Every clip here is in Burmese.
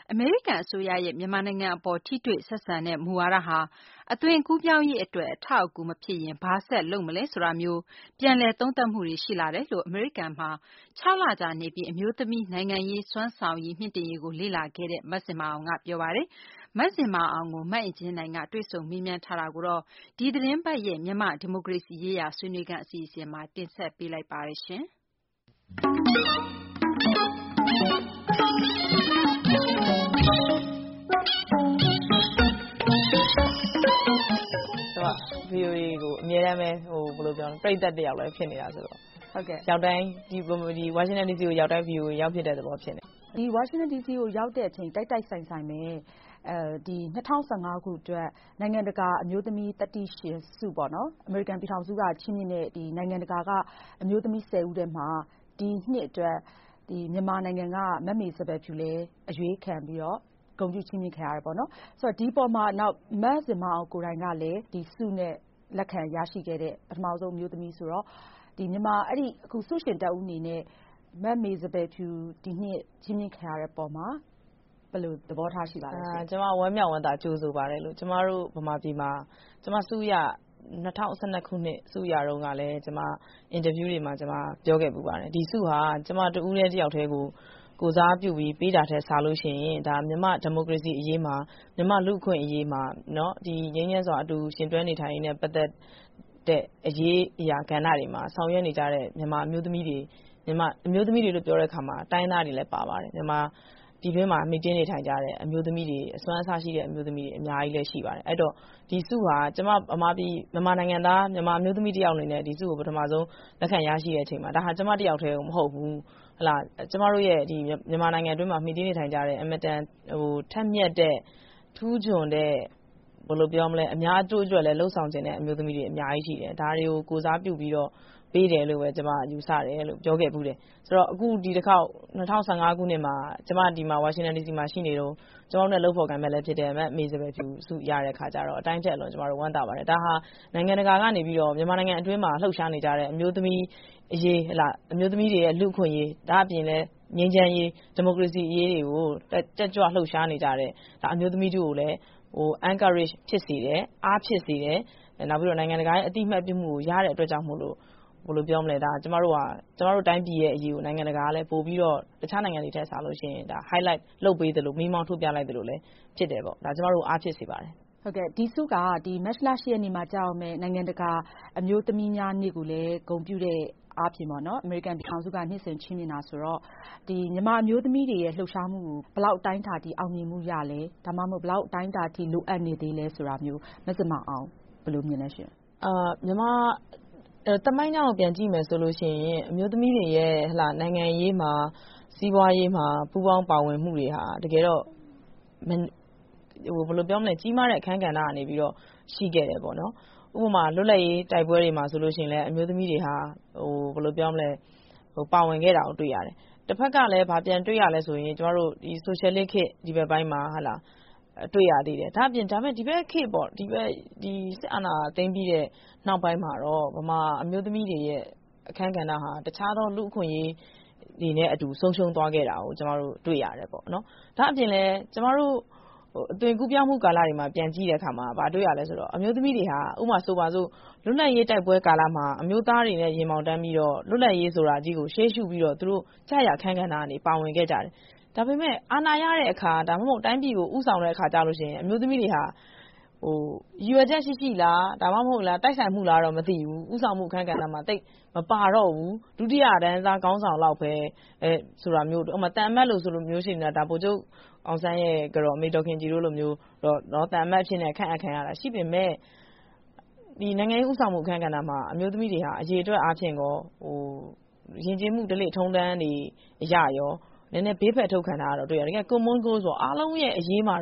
အမေရိကန်အစိုးရရဲ့မြန်မာနိုင်ငံအပေါ်ထိတွေ့ဆက်ဆံတဲ့မူဝါဒဟာအသွင်ကူးပြောင်းရေးအတွက်အထောက်အကူမဖြစ်ရင်ဘာဆက်လုပ်မလဲဆိုတာမျိုးပြန်လည်သုံးသပ်မှုတွေရှိလာတယ်လို့အမေရိကန်မှာ6 လကြာနေပြီးအမျိုးသမီးနိုင်ငံရေးစွမ်းဆောင်ရည်မြင့်တင်ရေးကိုလေ့လာခဲ့တဲ့မဇင်မာအောင်ကပြောပါတယ်။မဇင်မာအောင်ကိုမအင်ကြင်းနိုင်ကတွေ့ဆုံမေးမြန်းထားတာကိုတော့ဒီသတင်းပတ်ရဲ့မြန်မာဒီမိုကရေစီရေးရာဆွေးနွေးခန်းအစီအစဉ်မှာတင်ဆက်ပေးလိုက်ပါတယ်ရှင်။ VOA ကိုအများအားဖြင့်ဘယ်လိုပြောလဲပြည်သက်တယောက်လည်းဖြစ်နေတာဆိုတော့ဟုတ်ကဲ့ရောက်တိုင်းဒီ Washington DC ကိုရောက်တိုင်း VOA ရောက်ဖြစ်တဲ့သဘောဖြစ်နေဒီ Washington DC ကိုရောက်တဲ့အချိန်တိုက်ဆိုင်ပဲဒီ2015ခုအတွက်နိုင်ငံတကာအမျိုးသမီးတတိရှင်စုပေါ့နော်အမေရိကန်ပြည်ထောင်စုကချီးမြှင့်တဲ့ဒီနိုင်ငံတကာကအမျိုးသမီး10ဦးထဲမှာဒီနှစ်အတွက်ဒီမြန်မာနိုင်ငံကမမေစပယ်ဖြူလဲအရွေးခံပြီးတော့ဂုဏ်ပြုချီးမြှင့်ခံရတယ်ပေါ့နော်ဆိုတော့ဒီပေါ်မှာနောက်မဇင်မာအောင်ကိုယ်တိုင်ကလည်းဒီစုနဲ့လက်ခံရရှိခဲ့တဲ့ပထမဆုံးမျိုးသမီးဆိုတော့ဒီမြန်မာအဲ့ဒီအခုစုရှင်တပ်ဦးအနေနဲ့မမေစပယ်ဖြူဒီနှစ်ချီးမြှင့်ခံရတဲ့ပေါ်မှာဘယ်လိုသဘောထားရှိပါလဲရှင်ကျွန်မဝမ်းမြောက်ဝမ်းသာကြိုဆိုပါတယ်လို့ကျွန်မတို့ဗမာပြည်မှာကျွန်မစုရ2012ခုနှစ်စုရတော့ကလည်းကျွန်မအင်တာဗျူးတွေမှာကျွန်မပြောခဲ့ပူပါတယ်ဒီစုဟာကျွန်မတူဦးတဲ့တယောက်တည်းကိုစားပြုပြီးပေးတာထက်စားလို့ရှိရင်ဒါမြန်မာဒီမိုကရေစီအရေးမှာမြန်မာလူ့အခွင့်အရေးမှာเนาะဒီငြိမ်းချမ်းစွာအတူရှင်တွဲနေထိုင်နေတဲ့ပတ်သက်တဲ့အရေးအရာကဏ္ဍတွေမှာဆောင်ရွက်နေကြတဲ့မြန်မာအမျိုးသမီးတွေလို့ပြောတဲ့အခါမှာတိုင်းသားတွေလည်းပါပါတယ်မြန်မာဒီဘက်မှာမိကျင်းနေထိုင်ကြတဲ့အမျိုးသမီးတွေအစွမ်းအစရှိတဲ့အမျိုးသမီးတွေအများကြီးလည်းရှိပါတယ်အဲ့တော့ဒီစုဟာကျွန်မမြန်မာနိုင်ငံသားမြန်မာအမျိုးသမီးတယောက်အနေနဲ့ဒီစုကိုပထမဆုံးလက်ခံရရှိတဲ့အချိန်မှာဒါဟာကျွန်မတယောက်တည်းမဟုတ်ဘူးဟလာကျွန်မတို့ရဲ့ဒီမြန်မာနိုင်ငံအတွင်းမှာမိကျင်းနေထိုင်ကြတဲ့အမတန်ထက်မြက်တဲ့ထူးချွန်တဲ့ဘယ်လိုပြောမလဲအများအကျိုးအတွက်လည်းလှုပ်ဆောင်ခြင်းတဲ့အမျိုးသမီးတွေအများကြီးရှိတယ်ဒါတွေကိုကိုစားပြုပြီးတော့ပေးတယ်လို့ပဲကျွန်မယူဆတယ်လို့ပြောခဲ့ဘူးတယ်ဆိုတော့အခုဒီတစ်ခေါက်2015ခုနှစ်မှာကျွန်မဒီမှာ Washington DC မှာရှိနေတော့ကျွန်တော်တို့နဲ့လှုပ်ဖော်ကိုင်မဲ့လည်းဖြစ်တယ်မေစပယ်ဖြူစုရတဲ့ခါကျတော့အတိုင်းထက်အလွန်ကျွန်တော်တို့ဝမ်းသာပါတယ်ဒါဟာနိုင်ငံတကာကနေပြီးတော့မြန်မာနိုင်ငံအတွင်းမှာလှုပ်ရှားနေကြတဲ့အမျိုးသမီးအရေးဟလာအမျိုးသမီးတွေရဲ့လူ့အခွင့်အရေးဒါအပြင်လည်းငြိမ်းချမ်းရေးဒီမိုကရေစီအရေးတွေကိုတက်ကြွလှုပ်ရှားနေကြတဲ့ဒါအမျိုးသမီးတို့ကိုလည်းencourage ဖြစ်စေတယ်အားဖြစ်စေတယ်နောက်ပြီးတော့နိုင်ငံတကာရဲ့အတိအမှတ်ပြုမှုကိုရတဲ့အတွက်ကြောင့်မို့လို့ဘယ်လိုပြောမလဲဒါကျမတို့တိုင်းပြည်ရဲ့အရေးကိုနိုင်ငံတကာကလည်းပို့ပြီးတော့တခြားနိုင်ငံတွေထက်စားလို့ရှိရင်ဒါ highlight လုပ်ပေးတယ်လို့မိမောင်းထုတ်ပြလိုက်တယ်လို့လည်းဖြစ်တယ်ပေါ့ဒါကျမတို့အားဖြစ်စေပါတယ်ဟုတ်ကဲ့ဒီစုကဒီမတ်လ10ရက်နေ့မှာကြာအောင်မဲ့နိုင်ငံတကာအမျိုးသမီးများနေ့ကိုလည်းဂုဏ်ပြုတဲ့အားဖြင့်ပေါ့နော်အမေရိကန်ပြည်ထောင်စုကနှစ်စဉ်ချီးမြှင့်တာဆိုတော့ဒီမြန်မာအမျိုးသမီးတွေရဲ့လှုပ်ရှားမှုကိုဘယ်လောက်အတိုင်းအတာထိအောင်မြင်မှုရလဲဒါမှမဟုတ်ဘယ်လောက်အတိုင်းအတာထိလိုအပ်နေသေးလဲဆိုတာမျိုးမစမအောင်ဘယ်လိုမြင်လဲရှင်မြန်မာတမိုင်းကြောင်ပြန်ကြည့်မယ်ဆိုလို့ရှိရင်အမျိုးသမီးတွေရဲ့ဟလာနိုင်ငံရေးမှာစီးပွားရေးမှာပူးပေါင်းပါဝင်မှုတွေဟာတကယ်တော့ဘယ်လိုပြောမလဲကြီးမားတဲ့အခန်းကဏ္ဍကနေပြီးတော့ရှိခဲ့တယ်ပေါ့နော်ဥပမာလွတ်လပ်ရေးတိုက်ပွဲတွေမှာဆိုလို့ရှိရင်လည်းအမျိုးသမီးတွေဟာဘယ်လိုပြောမလဲပါဝင်ခဲ့တာကိုတွေ့ရတယ်တစ်ဖက်ကလည်းဗာပြန်တွေ့ရလဲဆိုရင်ကျမတို့ဒီ socialist ခေတ်ဒီဘက်ပိုင်းမှာဟလာတွေ့ရသေးတယ်ဒါအပြင်ဒါပေမဲ့ဒီဘက်ခေတ်ပေါ့ဒီစစ်အာဏာသိမ်းပြီးတဲ့နောက်ပိုင်းမှာတော့ဗမာအမျိုးသမီးတွေရဲ့အခန်းကဏ္ဍဟာတခြားသောလူ့အခွင့်အရေးတွေနဲ့အတူဆုံးရှုံးသွားခဲ့တာကိုကျမတို့တွေ့ရတယ်ပေါ့နော်ဒါအပြင်လည်းကျမတို့အသွင်ကူးပြောင်းမှုကာလတွေမှာပြန်ကြည့်တဲ့အခါမှာဗာတွေ့ရလဲဆိုတော့အမျိုးသမီးတွေဟာဥပမာဆိုပါစို့လွတ်လပ်ရေးတိုက်ပွဲကာလမှာအမျိုးသားတွေနဲ့ရင်မောင်တန်းပြီးတော့လွတ်လပ်ရေးဆိုတာကြီးကိုရှေ့ရှုပြီးတော့သူတို့ကြာရအခန်းကဏ္ဍကနေပါဝင်ခဲ့ကြတယ်ဒါပေမဲ့အာဏာရတဲ့အခါဒါမှမဟုတ်တိုင်းပြည်ကိုဥဆောင်တဲ့အခါကြလို့ရှိရင်အမျိုးသမီးတွေဟာရွယ်ချက်ရှိလားဒါမှမဟုတ်လားတိုက်ဆိုင်မှုလားတော့မသိဘူးဥဆောင်မှုအခန်းကဏ္ဍမှာတိတ်မပါတော့ဘူးဒုတိယတန်းစားခေါင်းဆောင်လောက်ပဲဆိုတာမျိုးဥပမာတန်အမတ်လို့ဆိုလိုမျိုးရှိနေတာဒါပို့ချုပ်အောင်ဆန်းရဲ့ကတော့အမေတော်ခင်ကြီးတို့လိုမျိုးတော့တန်အမတ်ဖြစ်နေခန့်အပ်ခံရတာရှိပေမဲ့ဒီနိုင်ငံရေးဥဆောင်မှုအခန်းကဏ္ဍမှာအမျိုးသမီးတွေဟာအရေးအတွက်အားဖြင့်ကောယဉ်ကျေးမှုဒလိထုံးတန်းတွေအရရောနည်းနည်းဘေးဖက်ထုတ်ခံတာတော့တွေ့ရတယ်တကယ် common goal ဆိုအားလုံးရဲ့အရေးမှာတော့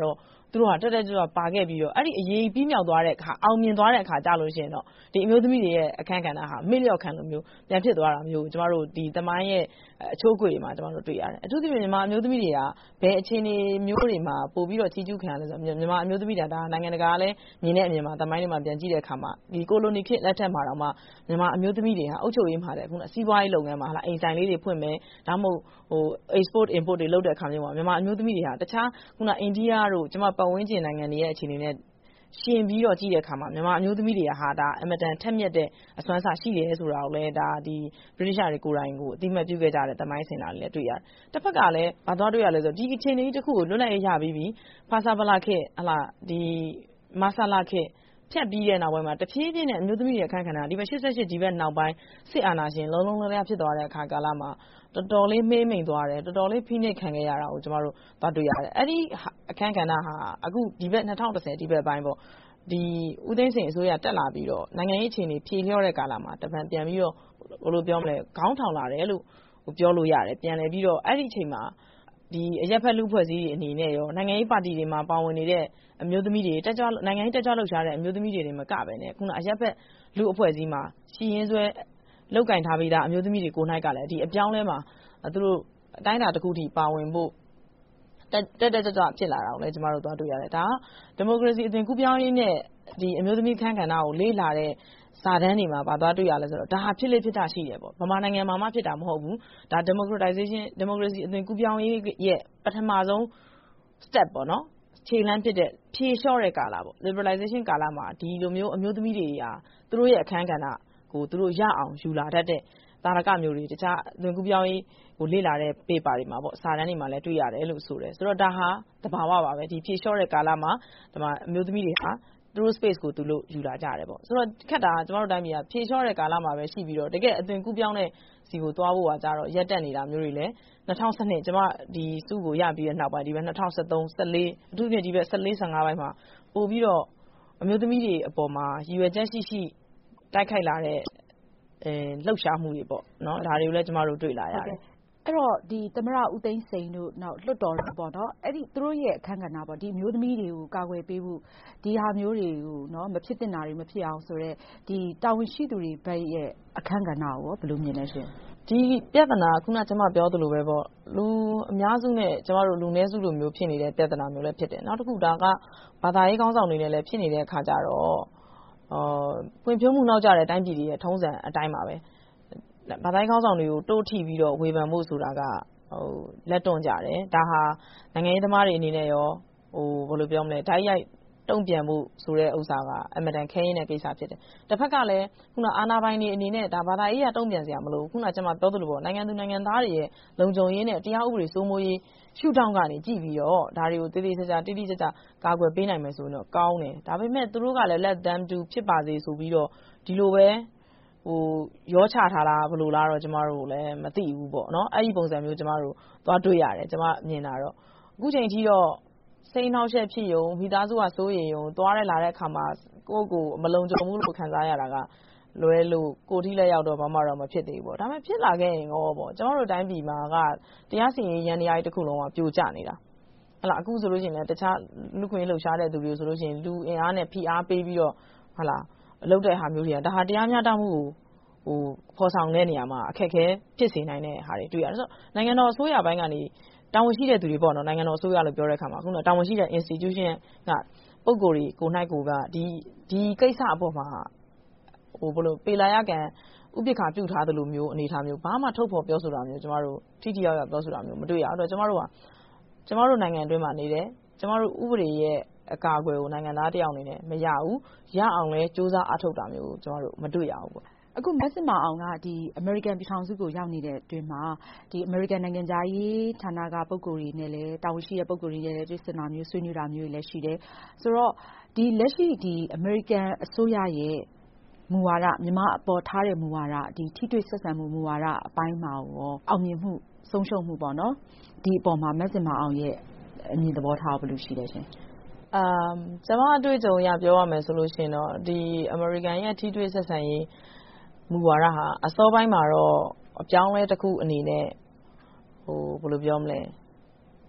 သူတို့ကတက်တက်ကြွကြွပါခဲ့ပြီးတော့အဲ့ဒီအရေးပြီးမြောက်သွားတဲ့အခါအောင်မြင်သွားတဲ့အခါကြလို့ရှိရင်တော့ဒီအမျိုးသမီးတွေရဲ့အခန်းကဏ္ဍဟာမေ့လျော့ခံလို့မျိုးပြန်ဖြစ်သွားတာမျိုးကျမတို့ဒီသမိုင်းရဲ့အချိုးအကွေတွေမှာကျမတို့တွေ့ရတယ်အထူးသဖြင့်မြန်မာအမျိုးသမီးတွေကဘယ်အခြေအနေမျိုးတွေမှာပို့ပြီးတော့ချီးကျူးခံရလဲဆိုတော့မြန်မာအမျိုးသမီးတွေကဒါနိုင်ငံတကာလည်းမြင်တဲ့အမြင်မှာသမိုင်းတွေမှာပြန်ကြည့်တဲ့အခါမှာဒီကိုလိုနီခေတ်လက်ထက်မှာတော့မှမြန်မာအမျိုးသမီးတွေဟာအုပ်ချုပ်ရေးမှာလည်းခုနစီးပွားရေးလုပ်ငန်းမှာအိမ်ဆိုင်လေးတွေဖွင့်မယ်ဒါမှမဟုတ်export import တွေလုပ်တဲ့အခါမျိုးမှာမြန်မာအမျိုးသမီးတွေဟာတခြားခုနအိန္ဒိယတို့ကျမပတ်ဝန်းကျင်နိုင်ငံတွေရဲ့အခြေအနေနဲ့ရှင်ပြီးတော့ကြည့်တဲ့အခါမှာမြန်မာအမျိုးသမီးတွေကဟာဒါအမတန်ထက်မြက်တဲ့အစွမ်းစားရှိတယ်ဆိုတာကိုလည်းဒါဒီ British တွေကိုယ်တိုင်ကိုအသိမှတ်ပြုခဲ့ကြတဲ့သမိုင်းစင်တာတွေလည်းတွေ့ရတယ်။တစ်ဖက်ကလည်းဘာသွားတွေ့ရလဲဆိုတော့ဒီအခြေအနေတစ်ခုကိုလွတ်လပ်ရေးရပြီးပြီဖာစာဗလာခေတ်ဒီမဆာလာခေတ်ဖြတ်ပြီးတဲ့နောက်ပိုင်းမှာတဖြည်းဖြည်းနဲ့အမျိုးသမီးတွေအခန်းကဏ္ဍဒီဘက်88ဒီဘက်နောက်ပိုင်းစစ်အာဏာရှင်လုံးလုံးလျားဖြစ်သွားတဲ့အခါကာလမှာတော်တော်လေးမေးမိန်သွားတယ်တော်တော်လေးဖိနှိပ်ခံခဲ့ရတာကိုကျမတို့သွားတွေ့ရတယ်အဲ့ဒီအခန်းကဏ္ဍဟာအခုဒီဘက်2010ဒီဘက်ပိုင်းပေါ့ဒီဦးသိန်းစိန်အစိုးရတက်လာပြီးတော့နိုင်ငံရေးအခြေအနေဖြေလျော့တဲ့ကာလမှာတပံပြန်ပြီးတော့ဘယ်လိုပြောမလဲခေါင်းထောင်လာတယ်လို့ပြောလို့ရတယ်ပြန်လဲပြီးတော့အဲ့ဒီအချိန်မှာဒီအရက်ဖက်လူဖွဲ့စည်းတွေအနေနဲ့ရောနိုင်ငံရေးပါတီတွေမှာပါဝင်နေတဲ့အမျိုးသမီးတွေတက်ကြွနိုင်ငံရေးတက်ကြွလှုပ်ရှားတဲ့အမျိုးသမီးတွေမကပဲနဲ့ခုနအရက်ဖက်လူအဖွဲ့အစည်းမှာရှီရင်းဆွဲလောက်ကင်ထားပြီးသားအမျိုးသမီးတွေကိုနိုင်ကလည်းဒီအပြောင်းလဲမှာသူတို့အတိုင်းအတာတစ်ခုထိပါဝင်ဖို့တက်ကြွဖြစ်လာတာကိုလည်းကျမတို့သွားတွေ့ရတယ်ဒါကဒီမိုကရေစီအသွင်ကူးပြောင်းရေးနဲ့ဒီအမျိုးသမီးခန်းကဏ္ဍကိုလေ့လာတဲ့စာတမ်းတွေမှာသွားတွေ့ရလဲဆိုတော့ဒါဟာဖြစ်လေဖြစ်တာရှိတယ်ပေါ့ဗမာနိုင်ငံမှာမှဖြစ်တာမဟုတ်ဘူးဒါ democratization democracy အသွင်ကူးပြောင်းရေးရဲ့ပထမဆုံး step ပေါ့နော်ခြေလှမ်းဖြစ်တဲ့ဖြေလျှော့တဲ့ကာလပေါ့ liberalization ကာလမှာဒီလိုမျိုးအမျိုးသမီးတွေဟာသူတို့ရဲ့အခန်းကဏ္ဍကိုသူတို့ရအောင်ယူလာတတ်တဲ့သာရကမျိုးတွေတခြားအသွင်ကူးပြောင်းရေးကိုလေ့လာတဲ့ paper တွေမှာပေါ့စာတမ်းတွေမှာလည်းတွေ့ရတယ်လို့ဆိုတယ်ဆိုတော့ဒါဟာသဘာဝပါပဲဒီဖြေလျှော့တဲ့ကာလမှာဒီမှာအမျိုးသမီးတွေဟာသူတို့ space ကိုသူတို့ယူလာကြတယ်ပေါ့ဆိုတော့ခက်တာကျမတို့တိုင်းပြည်ကဖြေလျှော့တဲ့ကာလမှာပဲရှိပြီးတော့တကယ်အသွင်ကူးပြောင်းတဲ့စီကိုသွားဖို့ကကြတော့ရက်တက်နေတာမျိုးတွေလည်း2012ကျမဒီစုကိုရပြီးတဲ့နောက်ပိုင်းဒီဘက်2013 14အထူးဖြင့်ဒီဘက်14 15ပိုင်းမှာပို့ပြီးတော့အမျိုးသမီးတွေအပေါ်မှာရည်ရွယ်ချက်ရှိတိုက်ခိုက်လာတဲ့လှုပ်ရှားမှုတွေပေါ့နော်ဒါတွေကိုလည်းကျမတို့တွေ့လာရတယ်အဲ့တော့ဒီသမရဦးသိန်းစိန်တို့နောက်လွတ်တော်ပေါ့နော်အဲ့ဒီသူတို့ရဲ့အခန်းကဏ္ဍပေါ့ဒီမျိုးသမီးတွေကိုကာကွယ်ပေးဖို့ဒီဟာမျိုးတွေကိုနော်မဖြစ်သင့်တာတွေမဖြစ်အောင်ဆိုတော့ဒီတာဝန်ရှိသူတွေဘက်ရဲ့အခန်းကဏ္ဍကိုဘယ်လိုမြင်လဲရှင်ဒီပြဿနာခုနကျမပြောသလိုပဲပေါ့လူအများစုနဲ့ကျမတို့လူနည်းစုလိုမျိုးဖြစ်နေတဲ့ပြဿနာမျိုးလည်းဖြစ်တယ်နောက်တစ်ခုဒါကဘာသာရေးကောင်းဆောင်တွေနဲ့လည်းဖြစ်နေတဲ့အခါကြတော့ဖွံ့ဖြိုးမှုနောက်ကျတဲ့တိုင်းပြည်တွေရဲ့ထုံးစံအတိုင်းပါပဲဘာသာရေးကောင်းဆောင်တွေကိုတိုးထိပြီးတော့ဝေဖန်ဖို့ဆိုတာကလက်တွန့်ကြတယ်ဒါဟာနိုင်ငံရေးသမားတွေအနေနဲ့ရောဘယ်လိုပြောမလဲဓာတ်ရိုက်တုံ့ပြန်မှုဆိုတဲ့ဥစ္စာကအမတန်ခဲရင်းတဲ့ကိစ္စဖြစ်တယ်တစ်ဖက်ကလည်းခုနအာဏာပိုင်တွေအနေနဲ့ဒါဘာသာရေးရတုံ့ပြန်စရာမလိုခုနကျမပြောသလိုပေါ့နိုင်ငံသူနိုင်ငံသားတွေရဲ့လုံခြုံရေးနဲ့တရားဥပဒေစိုးမိုးရေးရှုထောင့်ကနေကြည့်ပြီးတော့ဒါတွေကိုတိတိကျကျကာကွယ်ပေးနိုင်မယ်ဆိုရင်တော့ကောင်းတယ်ဒါပေမဲ့သူတို့ကလည်း let them do ဖြစ်ပါစေဆိုပြီးတော့ဒီလိုပဲရောချထားတာဘယ်လိုလားတော့ကျမတို့လည်းမသိဘူးပေါ့နော်အဲ့ဒီပုံစံမျိုးကျမတို့သွားတွေ့ရတယ်ကျမမြင်တာတော့အခုချိန်ထိတော့စိတ်နှောက်ယှက်ဖြစ်ယုံမိသားစုကစိုးရိမ်ယုံသွားရလာတဲ့အခါမှာကိုယ့်ကိုမလုံခြုံဘူးလို့ခံစားရတာကလွဲလို့ကိုထိလက်ရောက်တော့ဘာမှတော့မဖြစ်သေးဘူးပေါ့ဒါပေမဲ့ဖြစ်လာခဲ့ရင်ရောပေါ့ကျမတို့တိုင်းပြည်မှာကတရားစီရင်ရေးရန်တရားတစ်ခုလုံးကပြိုကျနေတာဟလာအခုဆိုလို့ရှိရင်လည်းတခြားလူခွင့်လှုပ်ရှားတဲ့သူတွေဆိုလို့ရှိရင်လူအင်အားနဲ့ဖိအားပေးပြီးတော့ဟလာလုပ်တဲ့ဟာမျိုးတွေကဒါဟာတရားမျှတမှုကိုဖော်ဆောင်တဲ့နေရာမှာအခက်အခဲဖြစ်စေနိုင်တဲ့ဟာတွေတွေ့ရတယ်ဆိုတော့နိုင်ငံတော်အစိုးရဘိုင်းကနေတာဝန်ရှိတဲ့သူတွေပေါ့နော်နိုင်ငံတော်အစိုးရလို့ပြောတဲ့အခါမှာခုနတာဝန်ရှိတဲ့ institution ကပုဂ္ဂိုလ်တွေကိုနိုင်ကိုကဒီကိစ္စအပေါ်မှာဘယ်လိုပေလာရကန်ဥပက္ခပြုထားသလိုမျိုးအနေထားမျိုးဘာမှထုတ်ဖော်ပြောဆိုတာမျိုးကျမတို့ထိထိရောက်ရောက်ပြောဆိုတာမျိုးမတွေ့ရဘူးအဲ့တော့ကျမတို့နိုင်ငံအတွင်းမှာနေတယ်ကျမတို့ဥပဒေရဲ့အကာအကွယ်ကိုနိုင်ငံသားတယောက်အနေနဲ့မရဘူးရအောင်လဲစူးစမ်းအားထုတ်တာမျိုးကျမတို့မတွေ့ရဘူးပေါ့အခုမက်စစ်မအောင်ကဒီအမေရိကန်ပြည်ထောင်စုကိုရောက်နေတဲ့အတွင်းမှာဒီအမေရိကန်နိုင်ငံသားရေးဌာနကပုဂ္ဂိုလ်တွေနဲ့လည်းတာဝန်ရှိတဲ့ပုဂ္ဂိုလ်တွေနဲ့လည်းတွေ့ဆုံတာမျိုးဆွေးနွေးတာမျိုးတွေလည်းရှိတယ်ဆိုတော့ဒီလက်ရှိဒီအမေရိကန်အစိုးရရဲ့မူဝါဒမြန်မာအပေါ်ထားတဲ့မူဝါဒဒီထိတွေ့ဆက်ဆံမှုမူဝါဒအပိုင်းမှာရောအောင်မြင်မှုဆုံးရှုံးမှုပေါ့နော်ဒီအပေါ်မှာမက်စစ်မအောင်ရဲ့အမြင်သဘောထားဘယ်လိုရှိလဲရှင်ကျွန်မအတွေ့အကြုံအရပြောရမယ်ဆိုလို့ရှိရင်တော့ဒီအမေရိကန်ရဲ့ထိတွေ့ဆက်ဆံရေးမူဝါဒဟာအစောပိုင်းမှာတော့အပြောင်းလဲတစ်ခုအနေနဲ့ဘယ်လိုပြောမလဲ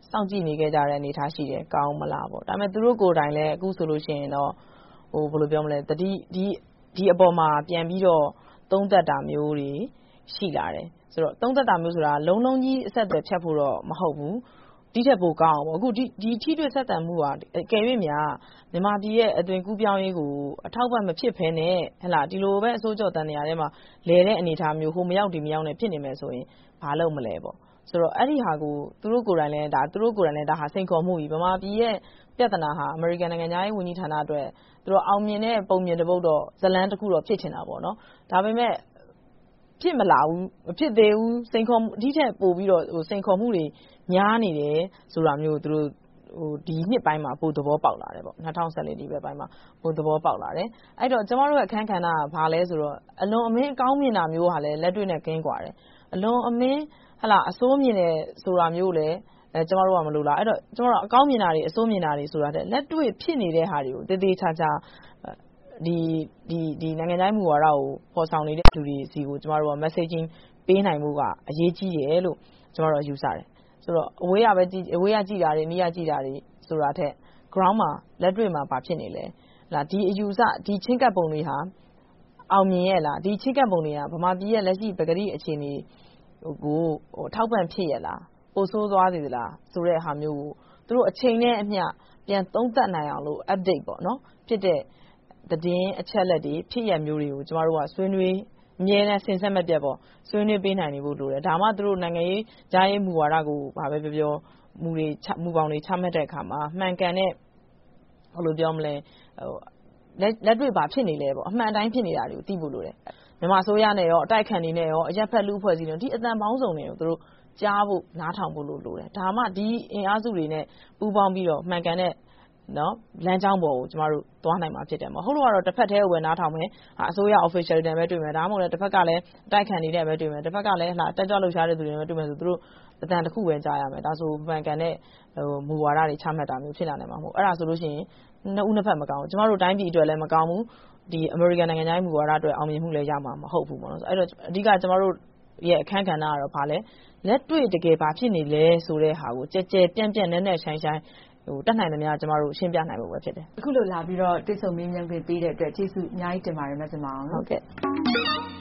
စောင့်ကြည့်နေခဲ့ကြတဲ့အနေအထားရှိတယ်ကောင်းမလားပေါ့ဒါပေမဲ့သူတို့ကိုယ်တိုင်လည်းအခုဆိုလို့ရှိရင်တော့ဘယ်လိုပြောမလဲဒီအပေါ်မှာပြန်ပြီးတော့သုံးသပ်တာမျိုးတွေရှိလာတယ်ဆိုတော့သုံးသပ်တာမျိုးဆိုတာလုံးလုံးကြီးအဆက်အသွယ်ဖြတ်ဖို့တော့မဟုတ်ဘူးဒီထက်ပိုကောင်းအောင်ပေါ့အခုဒီထိတွေ့ဆက်ဆံမှုကကယ်၍များမြန်မာပြည်ရဲ့အသွင်ကူးပြောင်းရေးကိုအထောက်ပံ့မဖြစ်ဘဲနဲ့ဟဲ့လားဒီလိုပဲအစိုးကြော်တန်နေရာထဲမှာလဲတဲ့အနေအထားမျိုးဟိုမရောက်ဒီမရောက်နဲ့ဖြစ်နေမယ်ဆိုရင်ဘာလုပ်မလဲပေါ့ဆိုတော့အဲ့ဒီဟာကိုသူတို့ကိုယ်တိုင်လည်းဒါဟာစိန်ခေါ်မှုကြီးဗမာပြည်ရဲ့ပြဿနာဟာအမေရိကန်နိုင်ငံသားရေးဝန်ကြီးဌာနအတွက်သူတို့အောင်မြင်တဲ့ပုံမြင်တစ်ပုဒ်တော့ဇလန်းတစ်ခုတော့ဖြစ်ချင်တာပေါ့နော်ဒါပေမဲ့ဖြစ်မလာဘူးမဖြစ်သေးဘူးစိန်ခေါ်မှုဒီထက်ပိုပြီးတော့စိန်ခေါ်မှုတွေများနေတယ်ဆိုတာမျိုးသူတို့ဒီနှစ်ပိုင်းမှာပိုသဘောပေါက်လာတယ်ပေါ့2014ဒီဘက်ပိုင်းမှာပိုသဘောပေါက်လာတယ်အဲ့တော့ကျမတို့ရဲ့အခန်းကဏ္ဍကဘာလဲဆိုတော့အလွန်အမင်းအကောင်းမြင်တာမျိုးဟာလည်းလက်တွေ့နဲ့ကင်းကွာတယ်အလွန်အမင်းဟလာအစိုးမြင်တယ်ဆိုတာမျိုးလည်းကျမတို့ကမလိုလားအဲ့တော့ကျမတို့အကောင်းမြင်တာတွေအစိုးမြင်တာတွေဆိုတာတဲ့လက်တွေ့ဖြစ်နေတဲ့ဟာတွေကိုတည်တည်ချာချာဒီနိုင်ငံတိုင်းမူဝါဒကိုပေါ်ဆောင်နေတဲ့လူတွေစီကိုကျမတို့က messaging ပေးနိုင်မှုကအရေးကြီးတယ်လို့ကျမတို့ယူဆတယ်ဆိုတော့အဝေးကကြည့်တာတွေနီးရကြည့်တာတွေဆိုတာထက် ground မှာလက်တွေ့မှာဘာဖြစ်နေလဲဒီအယူဆဒီချင်းကပ်ပုံတွေဟာအောင်မြင်ရဲ့လားဒီချင်းကပ်ပုံတွေကဗမာပြည်ရဲ့လက်ရှိပကတိအခြေအနေကိုထောက်ပံ့ဖြစ်ရဲ့လားပိုဆိုးသွားသေးသလားဆိုတဲ့ဟာမျိုးကိုသူတို့အချိန်နဲ့အမျှပြန်သုံးသပ်နိုင်အောင်လို့ update ပေါ့နော်ဖြစ်တဲ့သတင်းအချက်လက်တွေဖြစ်ရမျိုးတွေကိုကျမတို့ကဆွေးနွေးအမြဲတမ်းစဉ်ဆက်မပြတ်ပေါ့ဆွေးနွေးပေးနိုင်နေဖို့လိုတယ်ဒါမှသူတို့နိုင်ငံရေးဂျားရေးမူဝါဒကိုဘာပဲပြောမူပေါင်းတွေချမှတ်တဲ့အခါမှာမှန်ကန်တဲ့ဘယ်လိုပြောမလဲလက်တွေ့ဘာဖြစ်နေလဲပေါ့အမှန်တိုင်းဖြစ်နေတာတွေကိုသိဖို့လိုတယ်မြန်မာဆိုရနဲ့ရောအတိုက်ခံနေနဲ့ရောအရက်ဖက်လူအဖွဲ့အစည်းတွေဒီအတန်ပေါင်းစုံတွေကိုသူတို့ကြားဖို့နားထောင်ဖို့လိုတယ်ဒါမှဒီအင်အားစုတွေနဲ့ပူးပေါင်းပြီးတော့မှန်ကန်တဲ့လမ်းကြောင်းပေါ်ကိုကျမတို့သွားနိုင်မှာဖြစ်တယ်မဟုတ်လို့ကတော့တစ်ဖက်တည်းကိုပဲနားထောင်မယ်အစိုးရ official တွေပဲတွေ့မယ်ဒါမှမဟုတ်လည်းတစ်ဖက်ကလည်းအတိုက်ခံနေတဲ့ပဲတွေ့မယ်တစ်ဖက်ကလည်းတက်ကြွလှုပ်ရှားတဲ့သူတွေပဲတွေ့မယ်ဆိုသူတို့အတန်တစ်ခုပဲကြားရမယ်ဒါဆိုမှန်ကန်တဲ့မူဝါဒတွေချမှတ်တာမျိုးဖြစ်လာနိုင်မှာမဟုတ်အဲ့ဒါဆိုလို့ရှိရင်နှစ်ဦးနှစ်ဖက်မကောင်းဘူးကျမတို့တိုင်းပြည်အတွက်လည်းမကောင်းဘူးဒီအမေရိကန်နိုင်ငံသားမူဝါဒအတွက်အောင်မြင်မှုလည်းရမှာမဟုတ်ဘူးပေါ့နော်အဲ့တော့အဓိကကျမတို့ရဲ့အခန်းကဏ္ဍကတော့ဘာလဲလက်တွေ့တကယ်ဘာဖြစ်နေလဲဆိုတဲ့ဟာကိုကြဲကြဲပြန့်ပြန့်နဲ့ဆိုင်ဆိုင်တက်နိုင်တယ်များကျမတို့ရှင်းပြနိုင်ဖို့ပဲဖြစ်တယ်အခုလိုလာပြီးတော့တွေ့ဆုံမေးမြန်းခွင့်ပေးတဲ့အတွက်ကျေးဇူးအများကြီးတင်ပါတယ်မဆင်မအောင်ဟုတ်ကဲ့